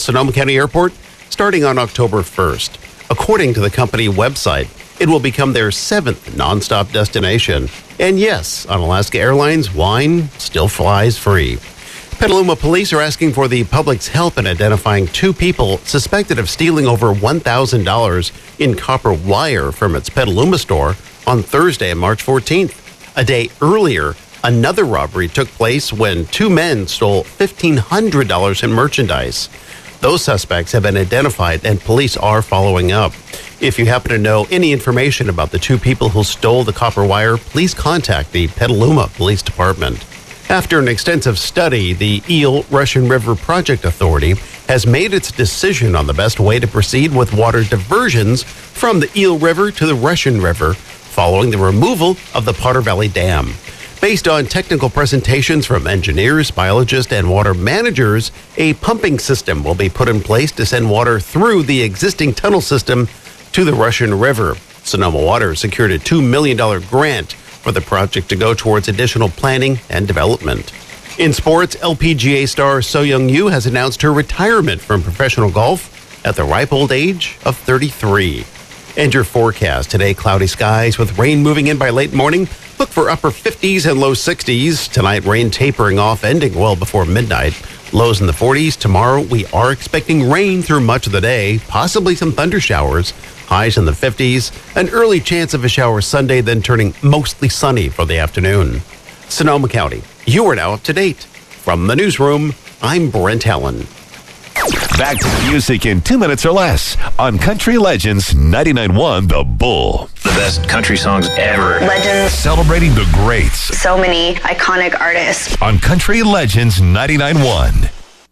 Sonoma County Airport starting on October 1st. According to the company website, it will become their 7th nonstop destination. And yes, on Alaska Airlines, wine still flies free. Petaluma police are asking for the public's help in identifying 2 people suspected of stealing over $1,000 in copper wire from its Petaluma store on Thursday, March 14th. A day earlier, another robbery took place when 2 men stole $1,500 in merchandise. Those suspects have been identified and police are following up. If you happen to know any information about the 2 people who stole the copper wire, please contact the Petaluma Police Department. After an extensive study, the Eel Russian River Project Authority has made its decision on the best way to proceed with water diversions from the Eel River to the Russian River following the removal of the Potter Valley Dam. Based on technical presentations from engineers, biologists, and water managers, a pumping system will be put in place to send water through the existing tunnel system to the Russian River. Sonoma Water secured a $2 million grant for the project to go towards additional planning and development. In sports, LPGA star So Young Yu has announced her retirement from professional golf at the ripe old age of 33. And your forecast today, cloudy skies with rain moving in by late morning. Look for upper 50s and low 60s. Tonight, rain tapering off, ending well before midnight. Lows in the 40s. Tomorrow, we are expecting rain through much of the day, possibly some thunder showers. Highs in the 50s. An early chance of a shower Sunday, then turning mostly sunny for the afternoon. Sonoma County, you are now up to date. From the newsroom, I'm Brent Helen. Back to music in 2 minutes or less on Country Legends 99.1 The Bull. The best country songs ever. Legends. Celebrating the greats So many iconic artists. on Country Legends 99.1.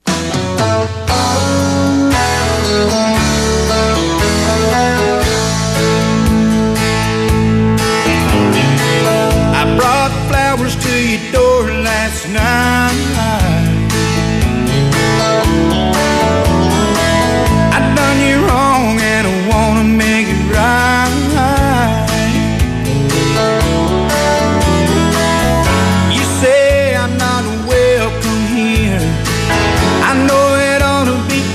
I brought flowers to your door last night. I done you wrong and I wanna make it right. You say I'm not welcome here. I know it ought to be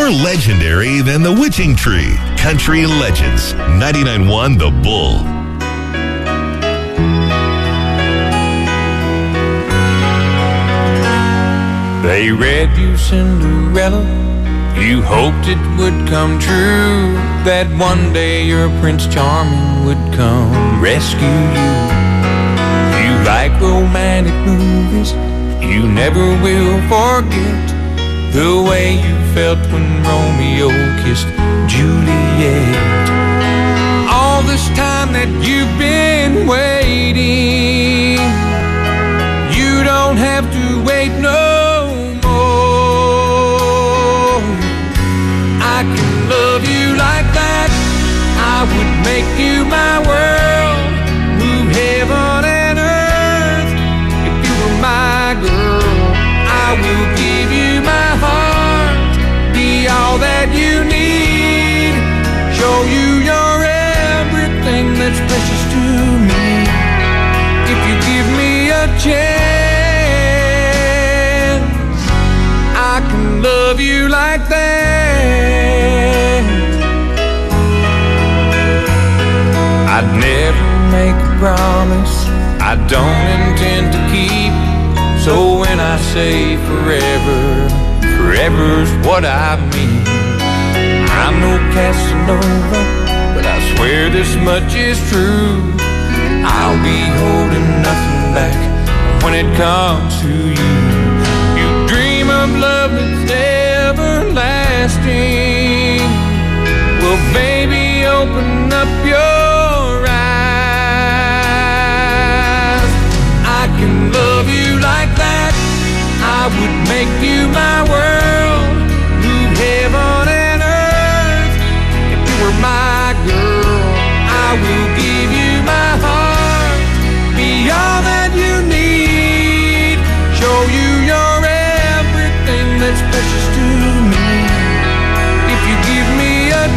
more legendary than the Witching Tree. Country Legends, 99.1 The Bull. They read you Cinderella, you hoped it would come true, that one day your Prince Charming would come rescue you. You like romantic movies, you never will forget the way you felt when Romeo kissed Juliet. All this time that you've been waiting, you don't have to wait no I can love you like that. I would make you my world, move heaven and earth. If you were my girl, I will give you my heart, be all that you need, show you you're everything that's precious to me. If you give me a chance, I can love you like that. I'd never make a promise I don't intend to keep. So when I say forever, forever's what I mean. I'm no Casanova, but I swear this much is true. I'll be holding nothing back when it comes to you. You dream of love that's everlasting. Well, baby, open up your eyes. I can love you like that. I would make you my world, move heaven and earth. If you were my girl, I will give you my heart, be all that you need, show you you're everything that's precious to me. If you give me a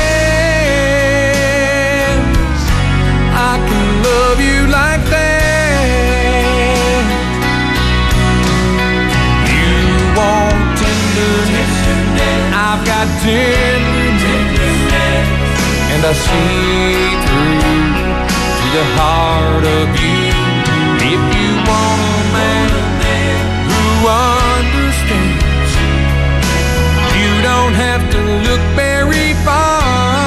chance, I can love you like that. You want tenderness, I've got tenderness, and I see through to the heart of you. If you want a man who understands, you don't have to look very far.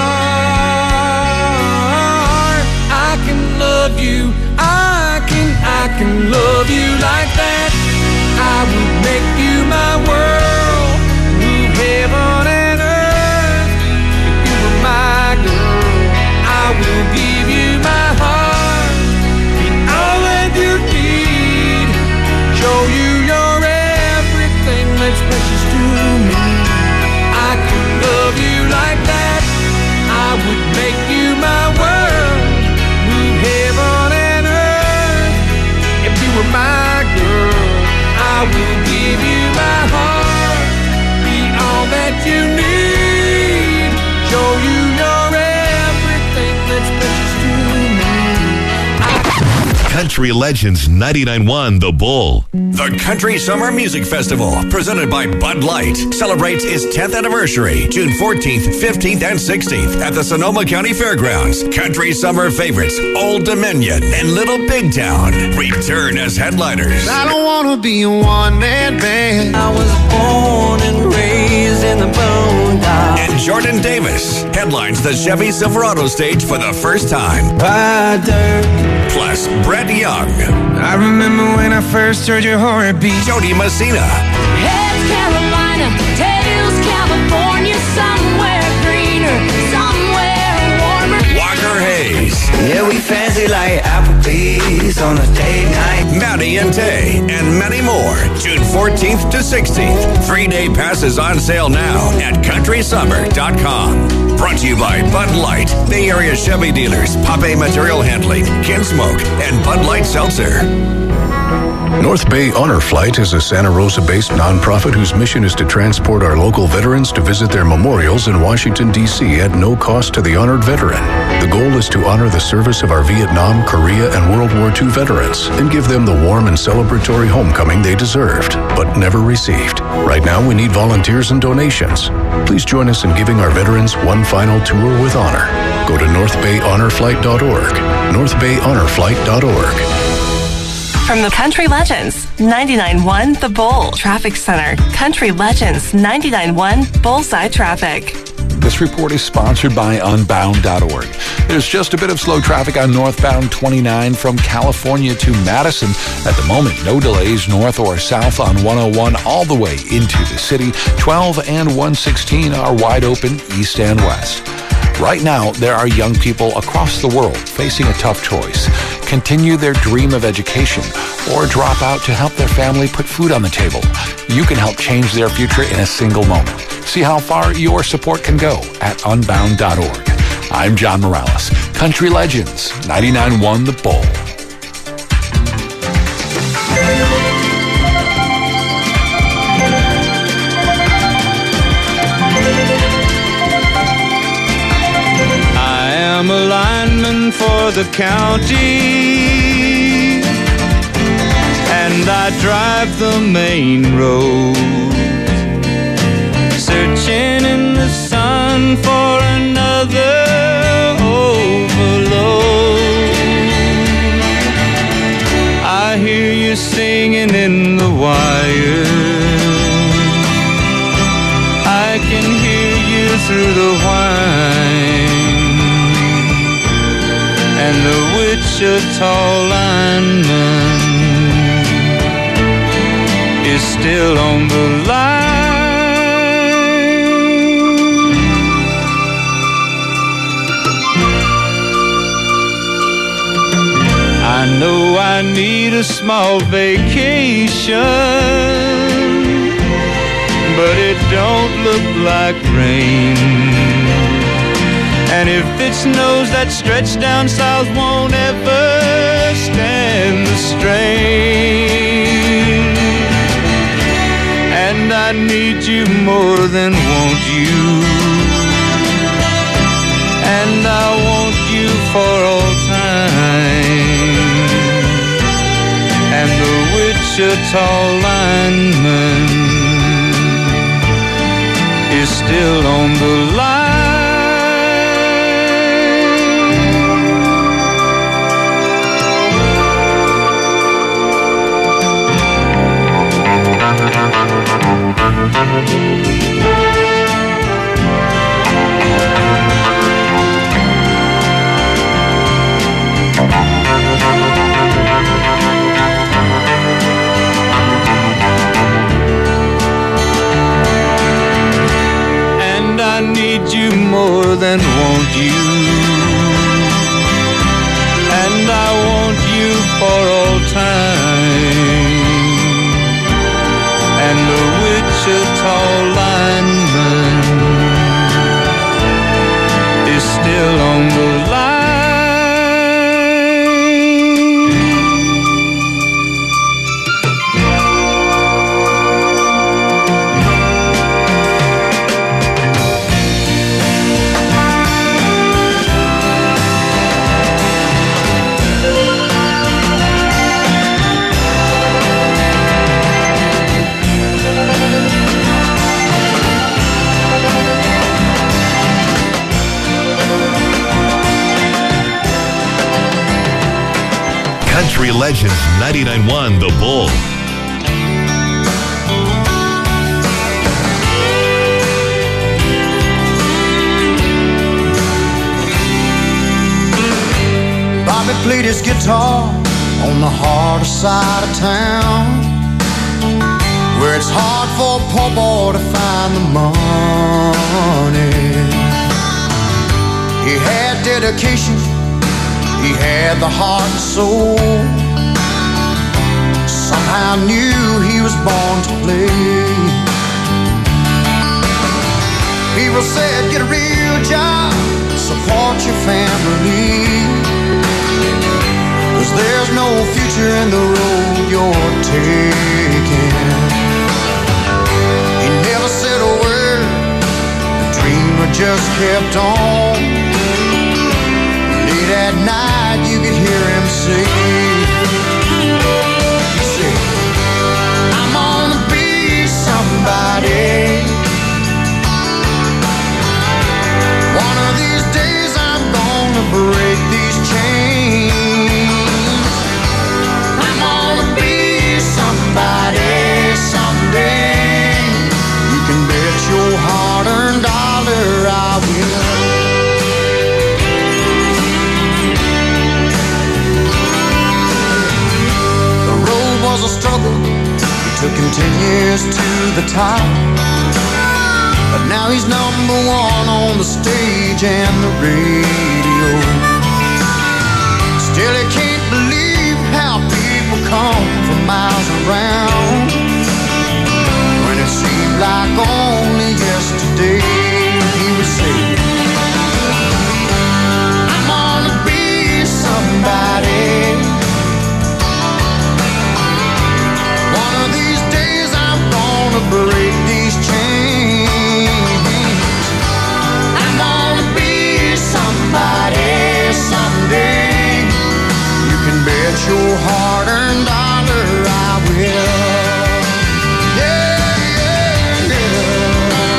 I can love you, I can love you like that. I would make you my world, move heaven and earth. If you were my girl, I will give you my heart, be all that you need, show you you're everything that's precious to me. I can love you like that. I would make you my world, move heaven and earth. If you were my girl, I will give you my heart, be all that you need, show you you're everything that's precious to me. Country Legends, 99.1 The Bull. The Country Summer Music Festival, presented by Bud Light, celebrates its 10th anniversary, June 14th, 15th, and 16th at the Sonoma County Fairgrounds. Country Summer favorites Old Dominion and Little Big Town return as headliners. I don't want to be a one-man band. I was born and raised in the boondocks. And Jordan Davis headlines the Chevy Silverado stage for the first time. Plus, Brett Young. I remember when I first heard your heartbeat. Jody Messina. Heads Carolina, tails California, somewhere greener, somewhere warmer. Walker Hayes. Yeah, we fancy like Applebee's on a date night. Maddie and Tay, and many more. June 14th to 16th. 3-day passes on sale now at countrysummer.com. Brought to you by Bud Light, Bay Area Chevy dealers, Pape Material Handling, Kinsmoke, and Bud Light Seltzer. North Bay Honor Flight is a Santa Rosa-based nonprofit whose mission is to transport our local veterans to visit their memorials in Washington, D.C. at no cost to the honored veteran. The goal is to honor the service of our Vietnam, Korea, and World War II veterans and give them the warm and celebratory homecoming they deserved, but never received. Right now, we need volunteers and donations. Please join us in giving our veterans one final tour with honor. Go to northbayhonorflight.org, northbayhonorflight.org. From the Country Legends, 99.1 The Bull Traffic Center. Country Legends, 99.1 Bullseye Traffic. This report is sponsored by Unbound.org. There's just a bit of slow traffic on northbound 29 from California to Madison. At the moment, no delays north or south on 101 all the way into the city. 12 and 116 are wide open east and west. Right now, there are young people across the world facing a tough choice. Continue their dream of education or drop out to help their family put food on the table. You can help change their future in a single moment. See how far your support can go at Unbound.org. I'm John Morales. Country Legends, 99.1 The Bull. I'm a lineman for the county, and I drive the main road, searching in the sun for another overload. I hear you singing in the wire, I can hear you through the whine, and the Wichita lineman is still on the line. I know I need a small vacation, but it don't look like rain. And if it snows, that stretch down south won't ever stand the strain. And I need you more than want you, and I want you for all time. And the Wichita lineman is still on the line. And I need you more than want you, and I want you for all time. And the Wichita lineman is still on the line. Country Legends 99.1 The Bull. Bobby played his guitar on the harder side of town, where it's hard for a poor boy to find the money. He had dedication, he had the heart and soul. Somehow knew he was born to play. People said, get a real job, support your family. 'cause there's no future in the road you're taking. He never said a word, the dreamer just kept on. Late at night you could hear him say, he said, I'm gonna be somebody. One of these days I'm gonna break these chains. I'm gonna be somebody someday. You can bet your hard-earned dollar I will. The road was a struggle. It took him 10 years to the top. But now he's number one on the stage and the radio. Still he can't believe how people come from miles around. When it seemed like only yesterday he would say, I'm gonna be somebody. One of these days I'm gonna break these chains. I'm gonna be somebody someday. You can bet your hard-earned dollar I will. Yeah, yeah, yeah.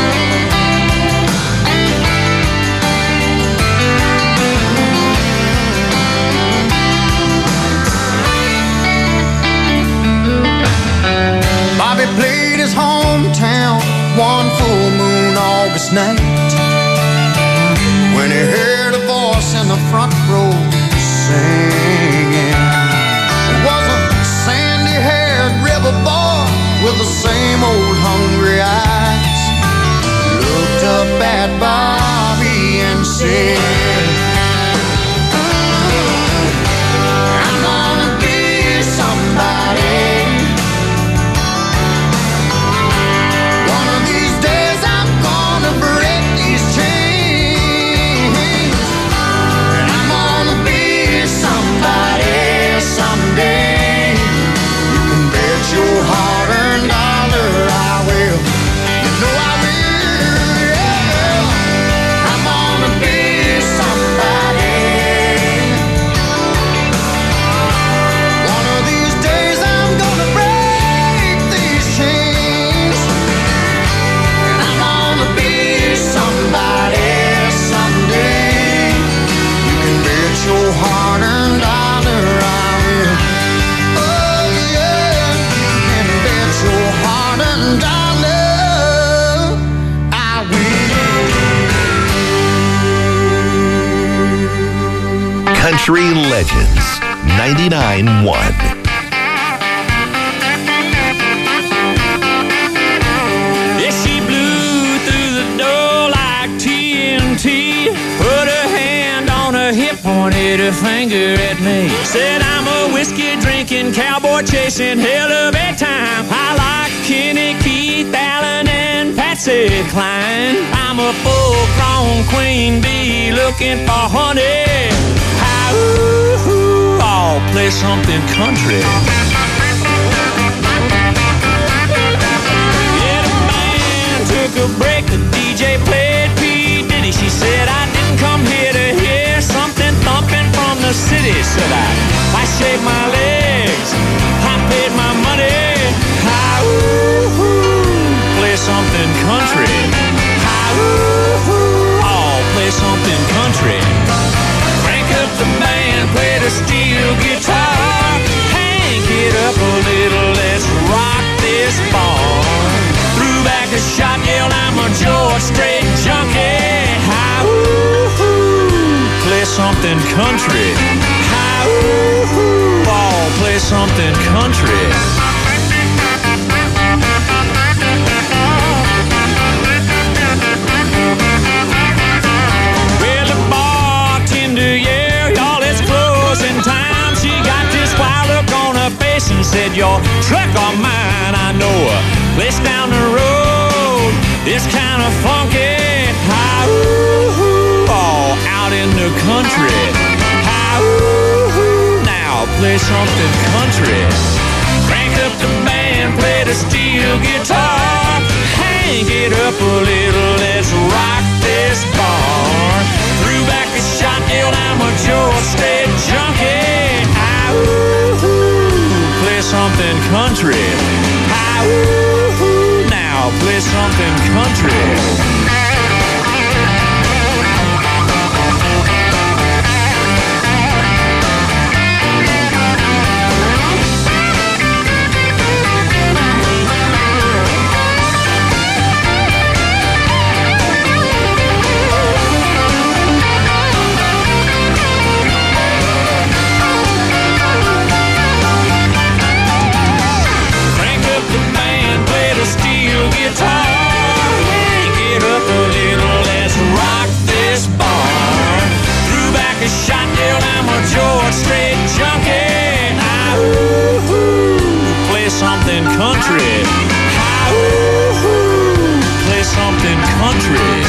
Bobby played his hometown one full moon August night, when he heard a voice in the front row singing. It was a sandy-haired river boy with the same old hungry eyes. Looked up at Bobby and said, I'm gonna be somebody. One of these days I'm gonna break these chains. And I'm gonna be somebody someday. You can bet your hard-earned dollar I will. You know I will, yeah. I'm gonna be somebody. One of these days I'm gonna break these chains. And I'm gonna be somebody someday. You can bet your hard-earned dollar I will. Oh yeah, you can bet your hard-earned dollar I will. Country Legends 99.1. Yeah, she blew through the door like TNT. Put her hand on her hip, pointed her finger at me. Said I'm a whiskey drinking, cowboy chasing hell of a time. I like Kenny, Keith, Allen, and Patsy Cline. I'm a full-grown queen bee looking for honey. Hi-ooh, I'll play something country. Took a break, the DJ played P. Diddy. She said I didn't come here to hear something thumping from the city. Said I shaved my legs, I paid my money. Hi-ooh, play something country. Hi-ooh, I'll play something country. Crank up the band, play the steel guitar. Hank it up a little, let's rock this bar. Threw back a shot, yelled I'm a George Strait junkie. Hi-ooh, play something country. Hi-ooh, I'll play something country. Well, the bartender, yeah, y'all, it's closing time. She got this wild look on her face and said, your truck or mine, I know a place down the road. It's kind of funky. Hi-ooh, all out in the country. Hi-ooh, now play something country. Crank up the band, play the steel guitar. Hank it up a little, let's rock this bar. Threw back a shot, yelled, I'm a George Strait junkie. Hi-woo, play something country. Hi-woo, now play something country. Shot down, I'm a George Strait junkie. Hi-woo, play something country. Hi-woo, play something country.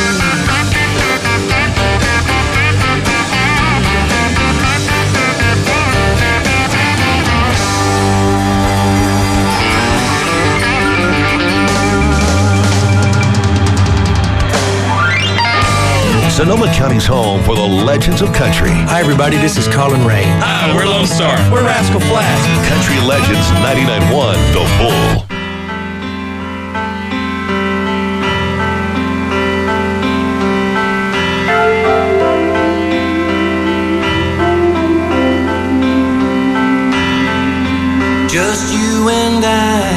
Sonoma County's home for the legends of country. Hi, everybody. This is Colin Ray. Hi, we're Lone Star. We're Rascal Flatts. Country Legends 99.1 The Bull. Just you and I,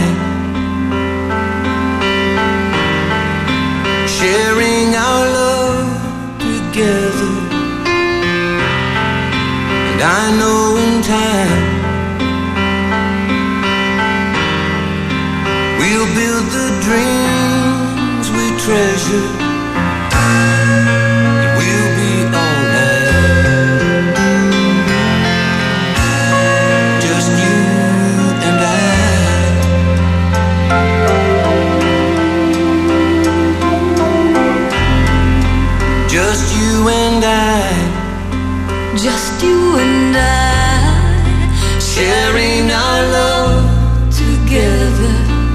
sharing our love together. And I know in time we'll build the dreams we treasure. And we'll be alright. Just you and I. Just you and I. Just you and I, sharing our love together.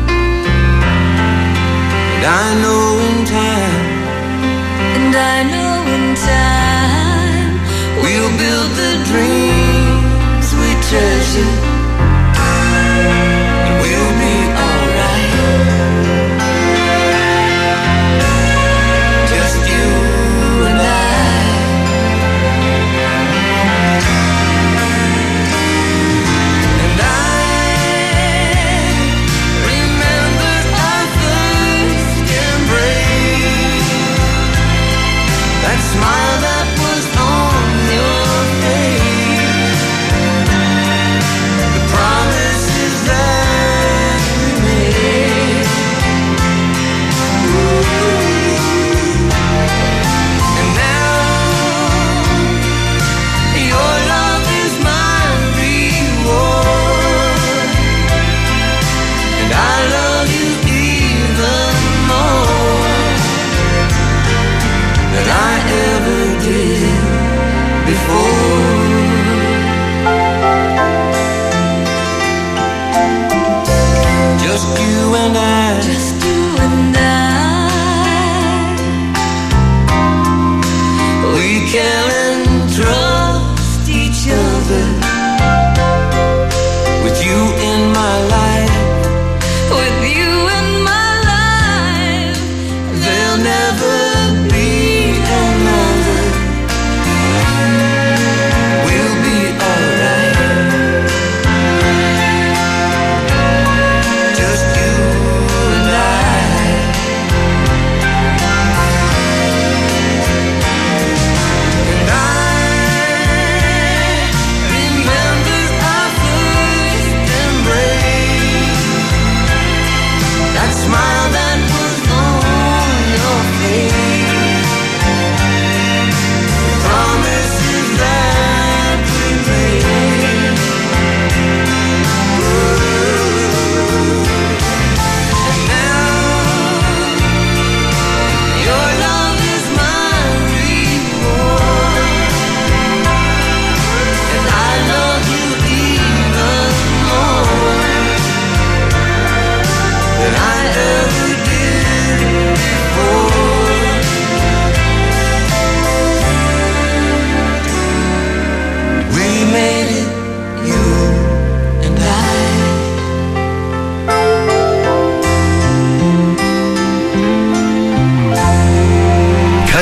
And I know in time, And I know in time we'll build the dreams we treasure. And we'll be alright. Just you and I. And I remember our first embrace. That smile that was on your face. The promises that we made. And now your love is my reward. And I love you even more than I ever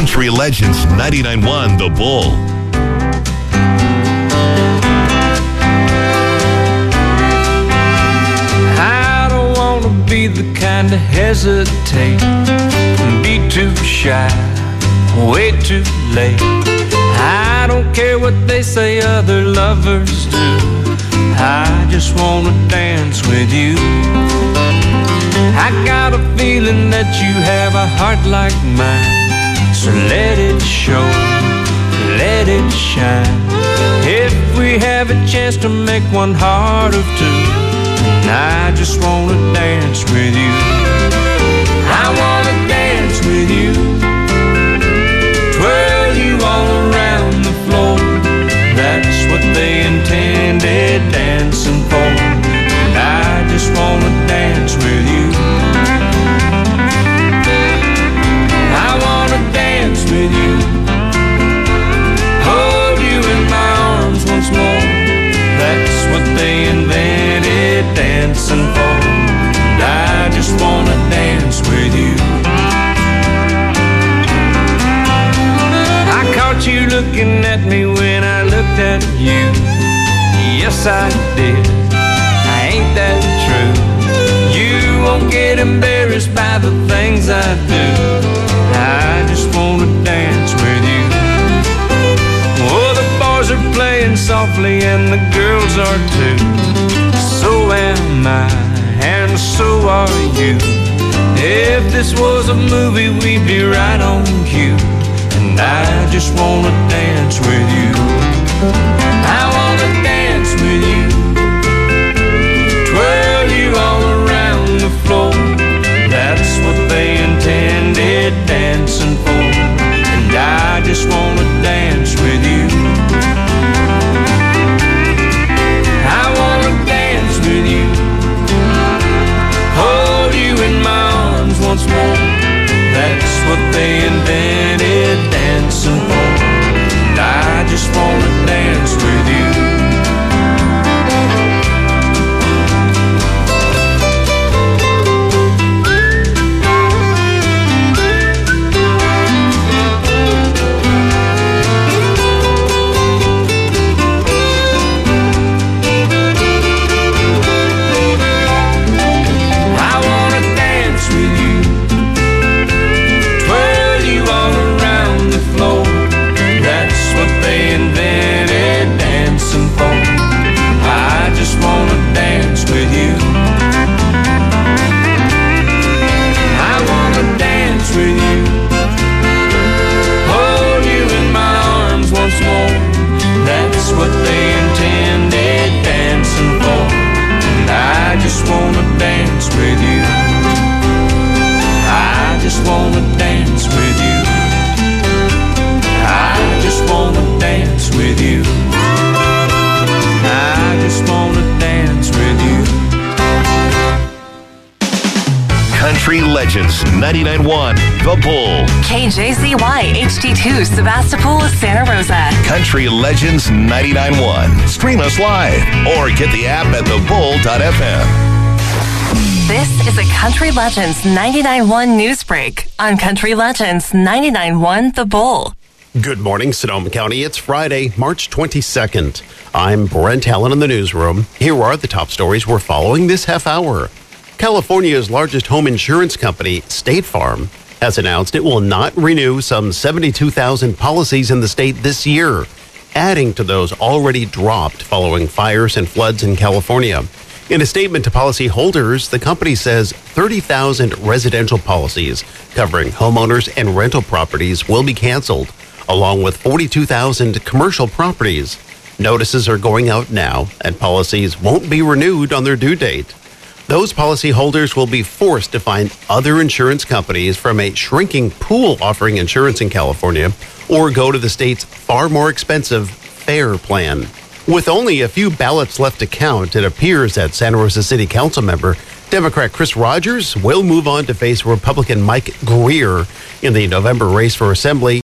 Country Legends 99.1 The Bull. I don't want to be the kind to hesitate and be too shy, way too late. I don't care what they say other lovers do. I just want to dance with you. I got a feeling that you have a heart like mine, so let it show, let it shine. If we have a chance to make one heart of two, I just want to dance with you. I want to dance with you, twirl you all around the floor. That's what they intended dancing for, and I just want to dance with you. I want to dance with you, hold you in my arms once more. That's what they invented dancing for, and I just want to dance with you. I caught you looking at me when I looked at you. Yes, I did. Ain't that true? You won't get embarrassed by the things I do. I just want to dance with you. Oh, the boys are playing softly and the girls are too. So am I, and so are you. If this was a movie, we'd be right on cue. And I just want to dance with you. I want to dance with you, twirl you all around the floor. That's what they intended dancing for, and I just want to dance with you. I want to dance with you, hold you in my arms once more. That's what they invented dancing for, and I just want to dance with you. Country Legends 99.1 The Bull. KJZY HD2 Sebastopol, Santa Rosa. Country Legends 99.1. Stream us live or get the app at thebull.fm. This is a Country Legends 99.1 news break on Country Legends 99.1 The Bull. Good morning, Sonoma County. It's Friday, March 22nd. I'm Brent Allen in the newsroom. Here are the top stories we're following this half hour. California's largest home insurance company, State Farm, has announced it will not renew some 72,000 policies in the state this year, adding to those already dropped following fires and floods in California. In a statement to policyholders, the company says 30,000 residential policies covering homeowners and rental properties will be canceled, along with 42,000 commercial properties. Notices are going out now, and policies won't be renewed on their due date. Those policyholders will be forced to find other insurance companies from a shrinking pool offering insurance in California, or go to the state's far more expensive FAIR plan. With only a few ballots left to count, it appears that Santa Rosa City Council member Democrat Chris Rogers will move on to face Republican Mike Greer in the November race for Assembly